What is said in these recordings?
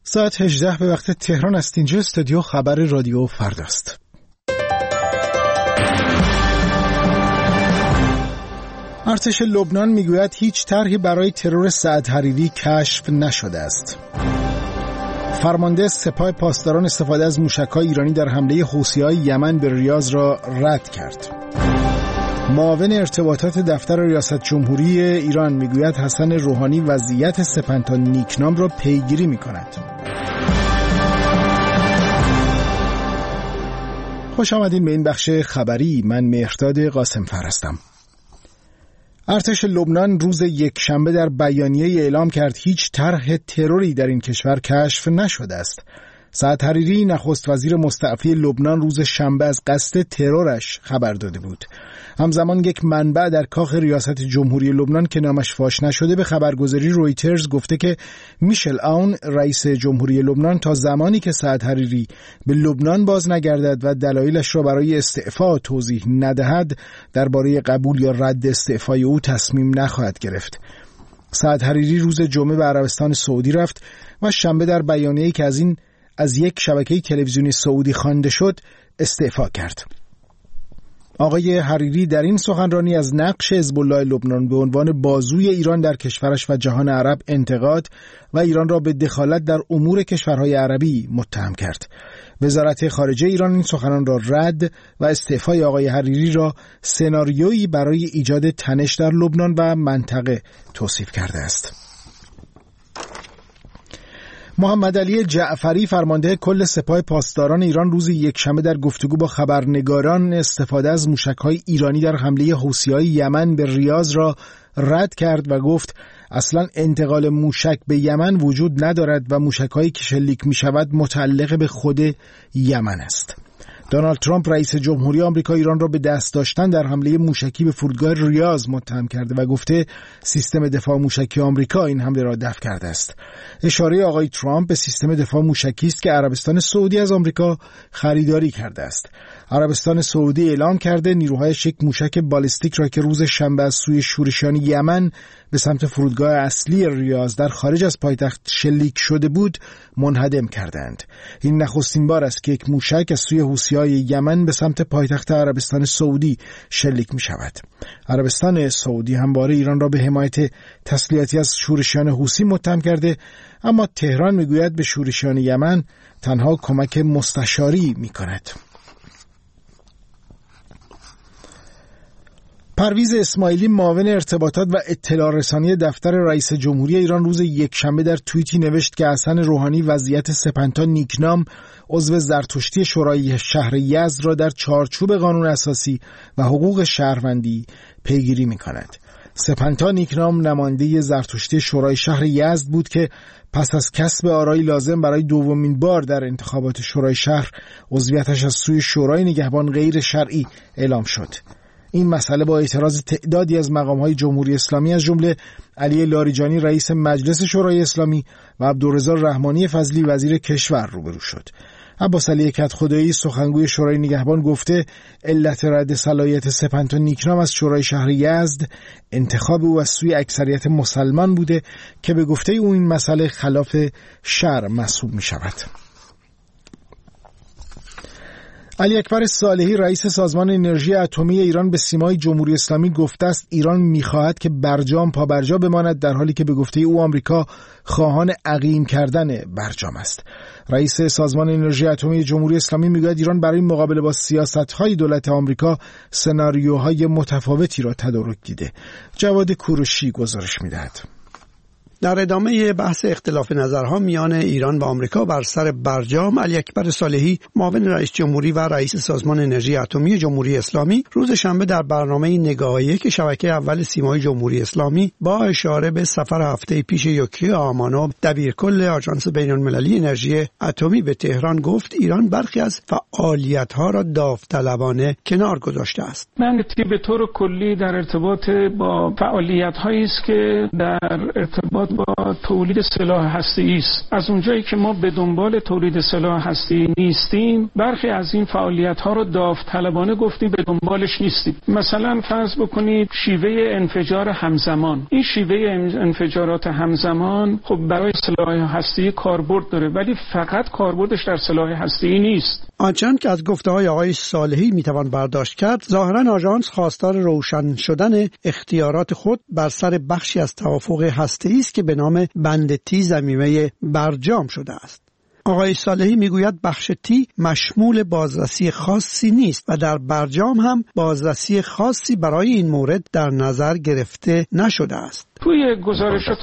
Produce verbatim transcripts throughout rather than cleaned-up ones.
ساعت هجده به وقت تهران است. اینجا استودیو خبر رادیو فرداست. ارتش لبنان میگوید هیچ طرحی برای ترور سعد حریری کشف نشده است. فرمانده سپاه پاسداران استفاده از موشک‌های ایرانی در حمله حوثی‌های یمن به ریاض را رد کرد. معاون ارتباطات دفتر ریاست جمهوری ایران میگوید حسن روحانی وضعیت سپنتا نیکنام را پیگیری می‌کند. خوش آمدین به این بخش خبری. من مهرداد قاسمفر هستم. ارتش لبنان روز یکشنبه در بیانیه اعلام کرد هیچ طرح تروری در این کشور کشف نشده است. سعد حریری نخست وزیر مستعفی لبنان روز شنبه از قصد ترورش خبر داده بود. همزمان یک منبع در کاخ ریاست جمهوری لبنان که نامش فاش نشده به خبرگزاری رویترز گفته که میشل آون رئیس جمهوری لبنان تا زمانی که سعد حریری به لبنان باز نگردد و دلایلش را برای استعفا توضیح ندهد درباره قبول یا رد استعفای او تصمیم نخواهد گرفت. سعد حریری روز جمعه به عربستان سعودی رفت و شنبه در بیانیه‌ای که از این از یک شبکه تلویزیونی سعودی خوانده شد استعفا کرد. آقای حریری در این سخنرانی از نقش حزب الله لبنان به عنوان بازوی ایران در کشورش و جهان عرب انتقاد و ایران را به دخالت در امور کشورهای عربی متهم کرد. وزارت خارجه ایران این سخنان را رد و استعفای آقای حریری را سناریویی برای ایجاد تنش در لبنان و منطقه توصیف کرده است. محمد علی جعفری فرمانده کل سپاه پاسداران ایران روز یکشنبه در گفتگو با خبرنگاران استفاده از موشک‌های ایرانی در حمله حوثی‌های یمن به ریاض را رد کرد و گفت اصلا انتقال موشک به یمن وجود ندارد و موشک‌هایی که شلیک می‌شود متعلق به خود یمن است. دونالد ترامپ رئیس جمهوری آمریکا ایران را به دست داشتن در حمله موشکی به فرودگاه ریاض متهم کرده و گفته سیستم دفاع موشکی آمریکا این حمله را دفع کرده است. اشاره آقای ترامپ به سیستم دفاع موشکی است که عربستان سعودی از آمریکا خریداری کرده است. عربستان سعودی اعلام کرده نیروهایش یک موشک بالستیک را که روز شنبه از سوی شورشیان یمن به سمت فرودگاه اصلی ریاض در خارج از پایتخت شلیک شده بود منهدم کردند. این نخستین بار است که یک موشک از سوی حوثی‌های یمن به سمت پایتخت عربستان سعودی شلیک می شود. عربستان سعودی همواره ایران را به حمایت تسلیحاتی از شورشیان حوثی متهم کرده، اما تهران میگوید به شورشیان یمن تنها کمک مستشاری می کند. پرویز اسماعیلی معاون ارتباطات و اطلاع رسانی دفتر رئیس جمهوری ایران روز یکشنبه در توییتی نوشت که حسن روحانی وضعیت سپنتا نیکنام عضو زرتشتی شورای شهر یزد را در چارچوب قانون اساسی و حقوق شهروندی پیگیری می‌کند. سپنتا نیکنام نماینده زرتشتی شورای شهر یزد بود که پس از کسب آرای لازم برای دومین بار در انتخابات شورای شهر عضویتش از سوی شورای نگهبان غیر شرعی اعلام شد. این مسئله با اعتراض تعدادی از مقام‌های جمهوری اسلامی از جمله علی لاریجانی رئیس مجلس شورای اسلامی و عبدالرضا رحمانی فضلی وزیر کشور روبرو شد. عباس علی کدخدایی سخنگوی شورای نگهبان گفته علت رد صلاحیت سپنتا نیکنام از شورای شهر یزد انتخاب او از سوی اکثریت مسلمان بوده که به گفته او این مسئله خلاف شرع محسوب می شود. علی اکبر صالحی رئیس سازمان انرژی اتمی ایران به سیمای جمهوری اسلامی گفته است ایران می‌خواهد که برجام پا برجا بماند، در حالی که به گفته او آمریکا خواهان عقیم کردن برجام است. رئیس سازمان انرژی اتمی جمهوری اسلامی میگوید ایران برای مقابله با سیاست‌های دولت آمریکا سناریوهای متفاوتی را تدارک دیده. جواد کوروشی گزارش می‌دهد. در ادامه بحث اختلاف نظرها میان ایران و آمریکا بر سر برجام، علی اکبر صالحی معاون رئیس جمهوری و رئیس سازمان انرژی اتمی جمهوری اسلامی روز شنبه در برنامه نگاه یک شبکه اول سیمای جمهوری اسلامی با اشاره به سفر هفته پیش یوکیو آمانوف دبیرکل آژانس بین‌المللی انرژی اتمی به تهران گفت ایران برخی از فعالیت‌ها را داوطلبانه کنار گذاشته است. من به طور کلی در ارتباط با فعالیت‌هایی است که در ارتباط با تولید سلاح هسته‌ای است. از اونجایی که ما به دنبال تولید سلاح هسته‌ای نیستیم، برخی از این فعالیت‌ها رو داوطلبانه گفتیم به دنبالش نیستیم. مثلا فرض بکنید شیوه انفجار همزمان. این شیوه انفجارات همزمان خب برای سلاح هسته‌ای کاربرد داره، ولی فقط کاربردش در سلاح هسته‌ای نیست. آنچنان که از گفته‌های آقای صالحی میتوان برداشت کرد، ظاهراً آژانس خواستار روشن شدن اختیارات خود بر سر بخشی از توافق هسته‌ای است که به نام بند تی ضمیمه برجام شده است. آقای صالحی میگوید بخش تی مشمول بازرسی خاصی نیست و در برجام هم بازرسی خاصی برای این مورد در نظر گرفته نشده است. توی گزارشات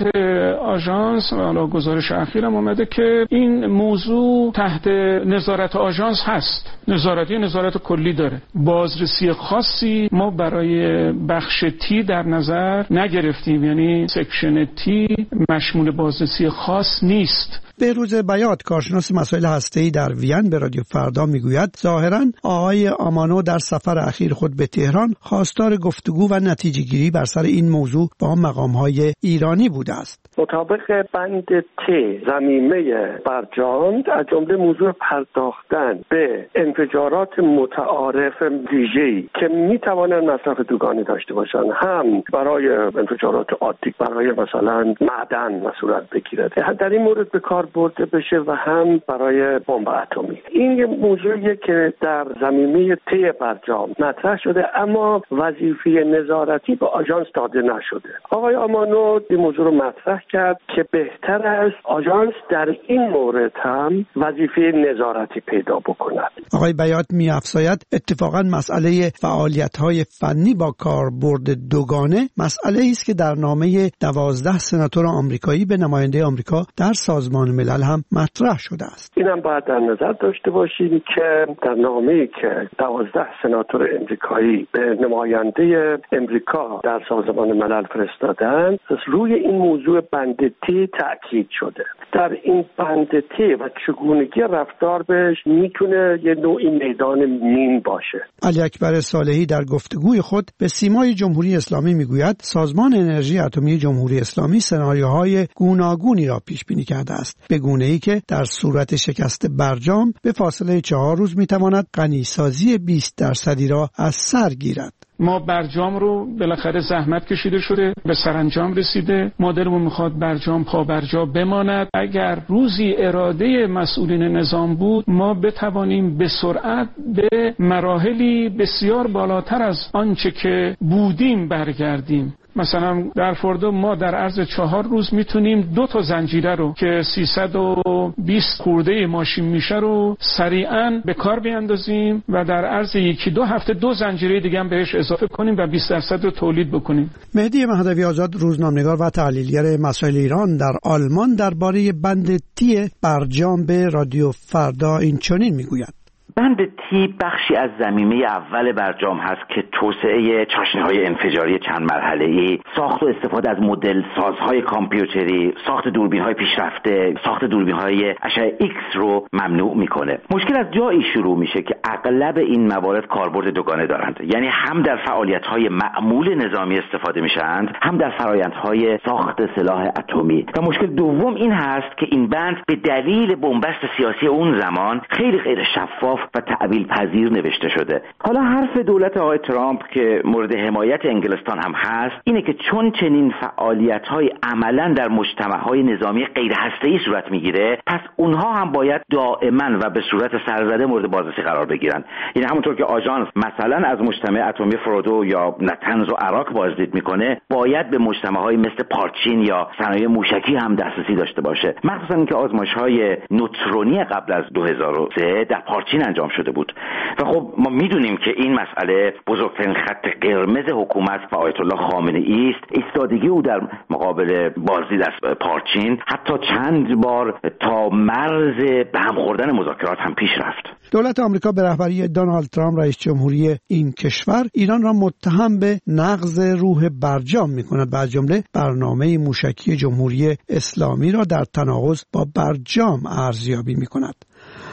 آژانس، حالا گزارش اخیرم اومده که این موضوع تحت نظارت آژانس هست. نظارتی نظارت کلی داره. بازرسی خاصی ما برای بخش تی در نظر نگرفتیم، یعنی سکشن تی مشمول بازرسی خاص نیست. بهروز بیات، کارشناس مسائل هسته‌ای در وین، به رادیو فردا میگوید ظاهراً آقای آمانو در سفر اخیر خود به تهران خواستار گفتگو و نتیجه‌گیری بر سر این موضوع با مقام‌های ایرانی بوده است. مطابق بند ت ضمیمه برجام از جمله موضوع پرداختن به انفجارات متعارف ویژه‌ای که می‌توانند مصرف دوگانه داشته باشند، هم برای انفجارات عادی برای مثلا معدن صورت بگیرد، در این مورد به کار برده بشه و هم برای بمب اتمی. این یه موضوعیه که در ضمیمه تی برجام مطرح شده، اما وظیفه نظارتی به آژانس داده نشده. آقای آمانو این موضوع رو مطرح کرد که بهتر است آژانس در این مورد هم وظیفه نظارتی پیدا بکند. آقای بیات می‌افزاید اتفاقاً مسئله فعالیت‌های فنی با کاربرد دوگانه مسئله است که در نامه دوازده سناتور آمریکایی به نماینده آمریکا در سازمان ملل هم مطرح شده است. اینم باید در نظر داشته باشیم که در نامه‌ای که دوازده سناتور آمریکایی به نماینده آمریکا در سازمان ملل فرستادن، روی این موضوع بند تی تاکید شده. در این بند تی و چگونگی رفتار بهش میتونه یه نوعی میدان مین باشه. علی اکبر صالحی در گفتگوی خود به سیمای جمهوری اسلامی میگوید سازمان انرژی اتمی جمهوری اسلامی سناریوهای گوناگونی را پیش بینی کرده است، به گونه‌ای که در صورت شکست برجام به فاصله چهار روز میتواند غنیسازی بیست درصدی را از سر گیرد. ما برجام رو بالاخره زحمت کشیده شده، به سرانجام رسیده. مادرمون میخواد برجام پا برجا بماند. اگر روزی اراده مسئولین نظام بود، ما بتوانیم به سرعت به مراحلی بسیار بالاتر از آنچه که بودیم برگردیم. مثلا در فردو ما در عرض چهار روز میتونیم دو تا زنجیره رو که سیصد و بیست خورده ماشین میشه رو سریعاً به کار بیاندازیم و در عرض یکی دو هفته دو زنجیره دیگه هم بهش اضافه کنیم و بیست درصد رو تولید بکنیم. مهدی مهدوی آزاد، روزنامه‌نگار و تحلیلگر مسائل ایران در آلمان، درباره بند تی برجام به رادیو فردا این چنین میگوید: بند تی بخشی از ضمیمه اول برجام هست که توسعه چاشنی‌های انفجاری چند مرحله‌ای، ساخت و استفاده از مدل سازهای کامپیوتری، ساخت دوربین‌های پیشرفته، ساخت دوربین‌های اشعه ایکس رو ممنوع می‌کنه. مشکل از جایی شروع میشه که اغلب این موارد کاربرد دوگانه دارند، یعنی هم در فعالیت‌های معمول نظامی استفاده میشند، هم در فرآیندهای ساخت سلاح اتمی. و مشکل دوم این هست که این بند به دلیل بنبست سیاسی اون زمان خیلی غیر شفاف و تعبیل پذیر نوشته شده. حالا حرف دولت آقای ترامپ که مورد حمایت انگلستان هم هست اینه که چون چنین فعالیت‌های عملاً در مجتمع‌های نظامی غیر هسته‌ای صورت میگیره، پس اونها هم باید دائما و به صورت سرزده مورد بازرسی قرار بگیرن. یعنی همونطور که آژانس مثلا از مجتمع اتمی فرودو یا نتنز و عراق بازدید میکنه، باید به مجتمع‌های مثل پارچین یا صنایع موشکی هم دسترسی داشته باشه. مخصوصاً اینکه آزمایش‌های نوترونی قبل از دو هزار و سه در پارچین انجام شده بود. و خب ما میدونیم که این مسئله بزرگترین خط قرمز حکومت و آیت الله خامنه‌ای است. ایستادگی او در مقابل بازدید از پارچین حتی چند بار تا مرز به هم خوردن مذاکرات هم پیش رفت. دولت آمریکا به رهبری دونالد ترامپ رئیس جمهوری این کشور ایران را متهم به نقض روح برجام می‌کند و از جمله برنامه موشکی جمهوری اسلامی را در تناقض با برجام ارزیابی می‌کند.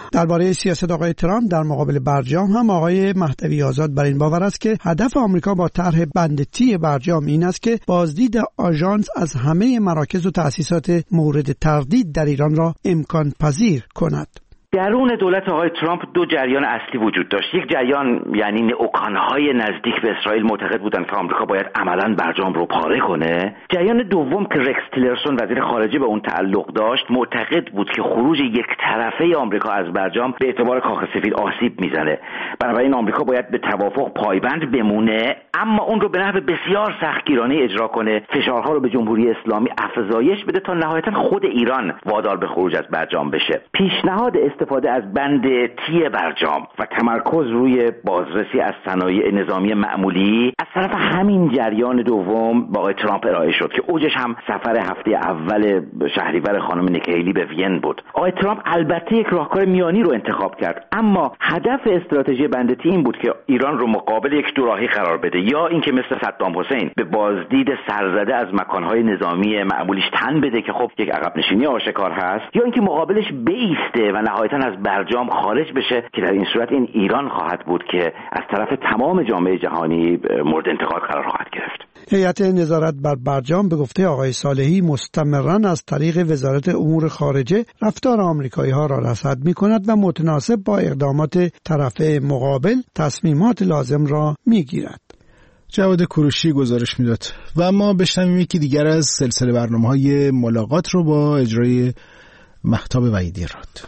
درباره سیاست آقای ترامپ در مقابل برجام هم آقای مهدوی آزاد بر این باور است که هدف آمریکا با طرح بند تی برجام این است که بازدید آژانس از همه مراکز و تأسیسات مورد تردید در ایران را امکان پذیر کند. درون دولت آقای ترامپ دو جریان اصلی وجود داشت. یک جریان یعنی نئوکان‌های نزدیک به اسرائیل معتقد بودند که آمریکا باید عملاً برجام رو پاره کنه. جریان دوم که رکس تیلرسون وزیر خارجه به اون تعلق داشت معتقد بود که خروج یک طرفه آمریکا از برجام به اعتبار کاخ سفید آسیب میزنه. بنابراین آمریکا باید به توافق پایبند بمونه، اما اون رو به نحو بسیار سختگیرانه اجرا کنه، فشارها رو به جمهوری اسلامی افزایش بده تا نهایتاً خود ایران وادار به خروج از برجام بشه. پیشنهاد استفاده از بند تی برجام و تمرکز روی بازرسی از صنایع نظامی معمولی از طرف همین جریان دوم با آقای ترامپ ارائه شد که اوجش هم سفر هفته اول شهریور خانم نیکی هیلی به وین بود. آقای ترامپ البته یک راهکار میانی رو انتخاب کرد، اما هدف استراتژی بند تی این بود که ایران رو مقابل یک دوراهی قرار بده، یا اینکه مثل صدام حسین به بازدید سرزده از مکانهای نظامی معمولیش تن بده که خب یک عقب نشینی آشکار هست، یا اینکه مقابلش بایسته و نهایتاً از برجام خارج بشه که در این صورت این ایران خواهد بود که از طرف تمام جامعه جهانی مورد انتقاد قرار خواهد گرفت. هیئت نظارت بر برجام به گفته آقای صالحی مستمراً از طریق وزارت امور خارجه رفتار آمریکایی‌ها را رصد می‌کند و متناسب با اقدامات طرف مقابل تصمیمات لازم را می‌گیرد. جواد کوروشی گزارش میداد. و ما بشنویم یکی دیگر از سلسله برنامه‌های ملاقات رو با اجرای مهتاب وحیدی راد.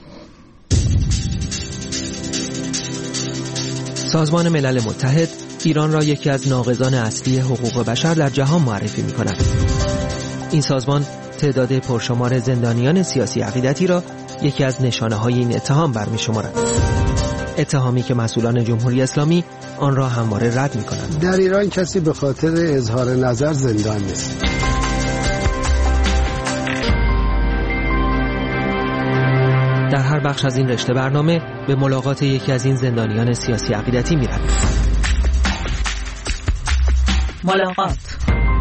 سازمان ملل متحد ایران را یکی از ناقضان اصلی حقوق بشر در جهان معرفی می کند. این سازمان تعداد پرشمار زندانیان سیاسی عقیدتی را یکی از نشانه های این اتهام برمی شمارد. اتهامی که مسئولان جمهوری اسلامی آن را همواره رد می کنند. در ایران کسی به خاطر اظهار نظر زندان نیست. در هر بخش از این رشته برنامه به ملاقات یکی از این زندانیان سیاسی عقیدتی می رویم. ملاقات.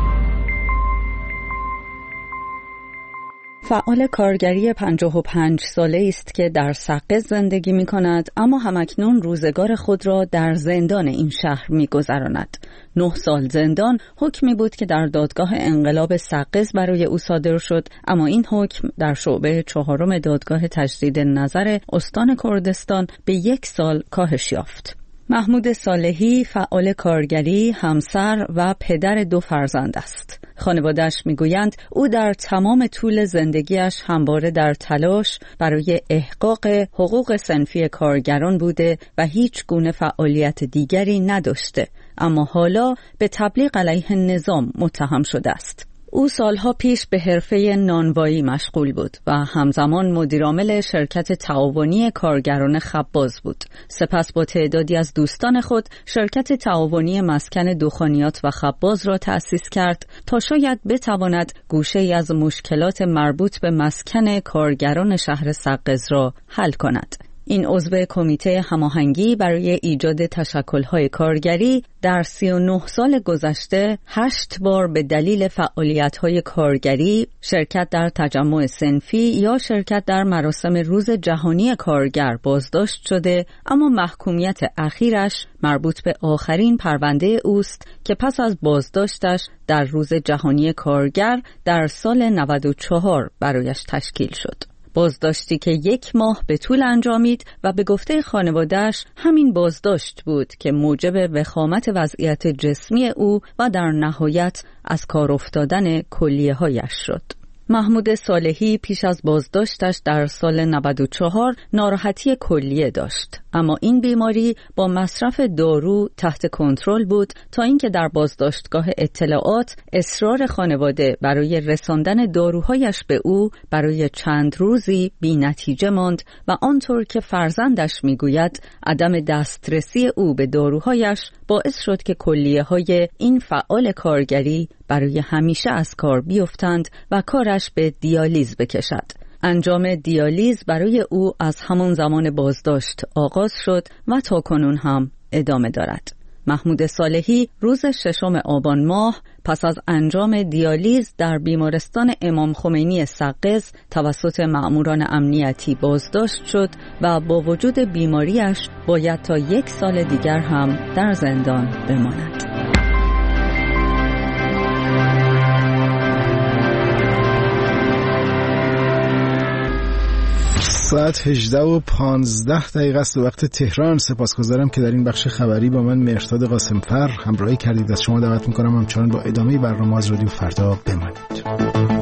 فعال کارگری پنجاه و پنج ساله است که در سقز زندگی می کند، اما همکنون روزگار خود را در زندان این شهر می گذراند. نه سال زندان حکمی بود که در دادگاه انقلاب سقز برای او صادر شد، اما این حکم در شعبه چهارم دادگاه تجدید نظر استان کردستان به یک سال کاهش یافت. محمود صالحی فعال کارگری، همسر و پدر دو فرزند است. خانواده‌اش میگویند او در تمام طول زندگیش همواره در تلاش برای احقاق حقوق صنفی کارگران بوده و هیچ گونه فعالیت دیگری نداشته، اما حالا به تبلیغ علیه نظام متهم شده است. او سالها پیش به حرفه نانوایی مشغول بود و همزمان مدیرعامل شرکت تعاونی کارگران خباز بود. سپس با تعدادی از دوستان خود شرکت تعاونی مسکن دخانیات و خباز را تأسیس کرد تا شاید بتواند گوشه‌ای از مشکلات مربوط به مسکن کارگران شهر سقز را حل کند. این عضو کمیته هماهنگی برای ایجاد تشکل‌های کارگری در سی و نه سال گذشته هشت بار به دلیل فعالیت‌های کارگری، شرکت در تجمع صنفی یا شرکت در مراسم روز جهانی کارگر بازداشت شده، اما محکومیت اخیرش مربوط به آخرین پرونده اوست که پس از بازداشتش در روز جهانی کارگر در سال نود و چهار برایش تشکیل شد. بازداشتی که یک ماه به طول انجامید و به گفته خانواده‌اش همین بازداشت بود که موجب وخامت وضعیت جسمی او و در نهایت از کار افتادن کلیه‌هایش شد. محمود صالحی پیش از بازداشتش در سال نود و چهار ناراحتی کلیه داشت، اما این بیماری با مصرف دارو تحت کنترل بود تا اینکه در بازداشتگاه اطلاعات اصرار خانواده برای رساندن داروهایش به او برای چند روزی بی نتیجه ماند و آنطور که فرزندش میگوید عدم دسترسی او به داروهایش باعث شد که کلیه‌های این فعال کارگری برای همیشه از کار بیفتند و کارش به دیالیز بکشد. انجام دیالیز برای او از همان زمان بازداشت آغاز شد و تا کنون هم ادامه دارد. محمود صالحی روز ششم آبان ماه پس از انجام دیالیز در بیمارستان امام خمینی سقز توسط مأموران امنیتی بازداشت شد و با وجود بیماریش باید تا یک سال دیگر هم در زندان بماند. ساعت هجده و پانزده دقیقه است وقت تهران. سپاسگزارم که در این بخش خبری با من مهرداد قاسمفر همراهی کردید. از شما دعوت میکنم همچنان با ادامه برنامه از رادیو فردا بمانید.